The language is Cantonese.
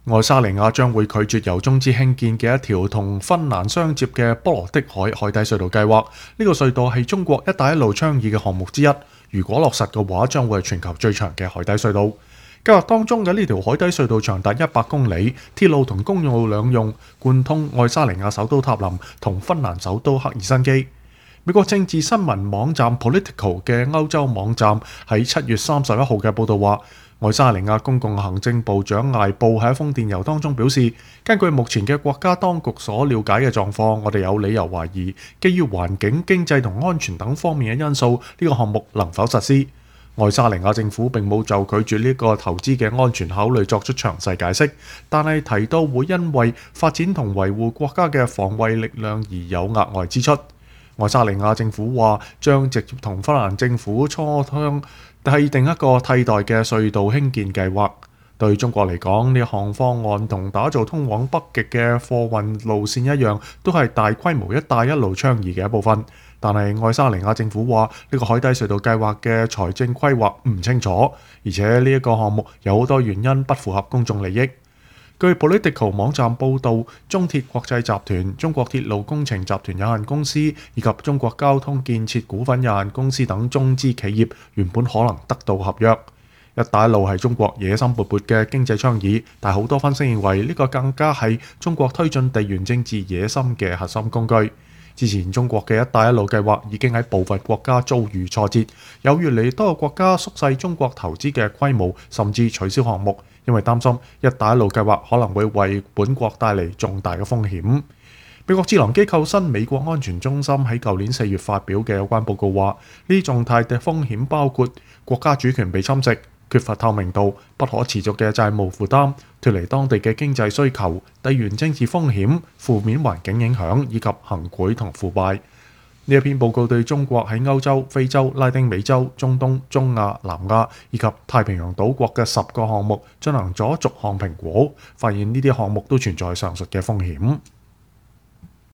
愛沙尼亞將會拒絕由中資興建嘅一條同芬蘭相接嘅波羅的海海底隧道計劃。呢個隧道係中國一帶一路倡議嘅項目之一。如果落實嘅話，將會係全球最長嘅海底隧道。計劃當中嘅呢條海底隧道長達100公里，鐵路同公路兩用，貫通愛沙尼亞首都塔林同芬蘭首都赫爾辛基。美國政治新聞網站 Politico 嘅歐洲網站喺7月31號嘅報導話，愛沙尼亞公共行政部長艾布喺一封電郵當中表示，根據目前嘅國家當局所了解嘅狀況，我哋有理由懷疑，基於環境、經濟同安全等方面嘅因素，呢個項目能否實施。愛沙尼亞政府並冇就拒絕呢個投資嘅安全考慮作出詳細解釋，但係提到會因為發展同維護國家嘅防衛力量而有額外支出。愛沙尼亞政府話將直接同芬蘭政府磋商制定一個替代嘅隧道興建計劃。對中國嚟講，呢項方案同打造通往北極嘅貨運路線一樣，都係大規模一帶一路倡議嘅一部分。但係愛沙尼亞政府話呢個海底隧道計劃嘅財政規劃唔清楚，而且呢一個項目有好多原因不符合公眾利益。據 Politico 網站報導，中鐵國際集團、中國鐵路工程集團有限公司以及中國交通建設股份有限公司等中資企業原本可能得到合約。一帶一路係中國野心勃勃嘅經濟倡議，但好多分析認為呢個更加係中國推進地緣政治野心嘅核心工具。之前中國嘅一帶一路計劃已經喺部分國家遭遇挫折，有越嚟越多嘅國家縮細中國投資嘅規模，甚至取消項目，因為擔心一帶一路計劃可能會為本國帶嚟重大嘅風險。美國智囊機構新美國安全中心喺舊年4月發表嘅有關報告話，呢啲重大嘅風險包括國家主權被侵蝕、缺乏透明度、不可持續嘅債務負擔、脫離當地嘅經濟需求、地緣政治風險、負面環境影響以及行賄同腐敗。呢一篇報告對中國喺歐洲、非洲、拉丁美洲、中東、中亞、南亞以及太平洋島國嘅10個項目進行咗逐項評估，發現呢啲項目都存在上述嘅風險。